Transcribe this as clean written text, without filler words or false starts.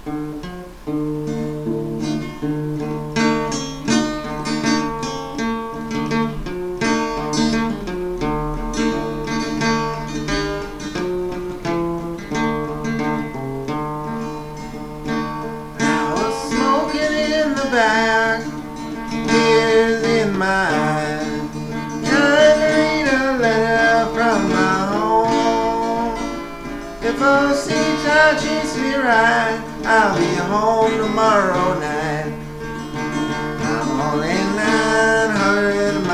Back, tears in my eyes, trying to read a letter from my home. If a sea child treats me right, I'll be home tomorrow night. I'm only 900 miles